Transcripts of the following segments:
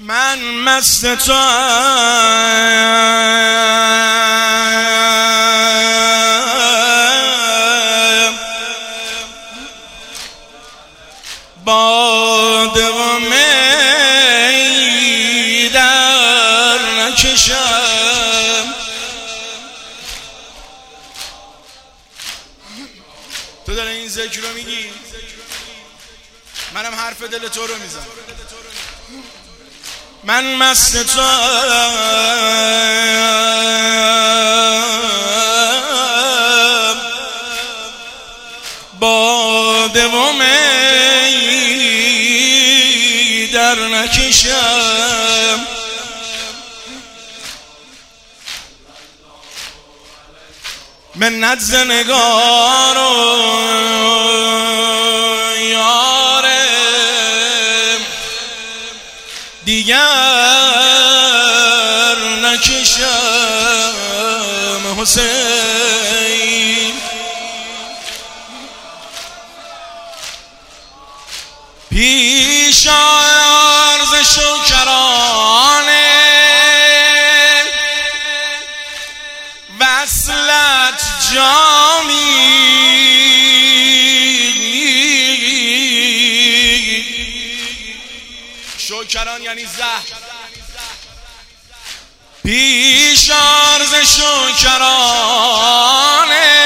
من مست تو باده و می در نکشم. تو داره این ذکر رو میگی، منم حرف دل تو رو میزنم. من مست تو باده و می در نکشم. منت ز نگار و دیگر نکشم حسین. پیش عرض شکرانه وصلت جامی شکران یعنی زهر. پیش عرض شکرانه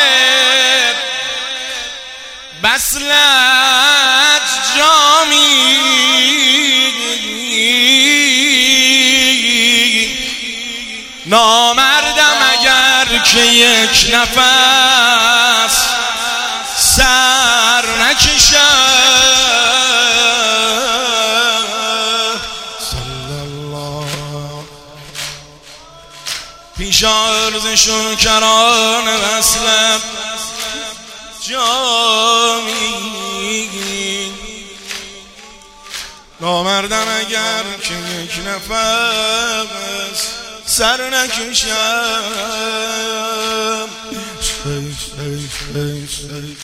وصلت جامی نامردم اگر که یک نفس سر نکشم. پیش عرض شکران وصلت جامی نامردم اگر که یک نفس سر نکشم.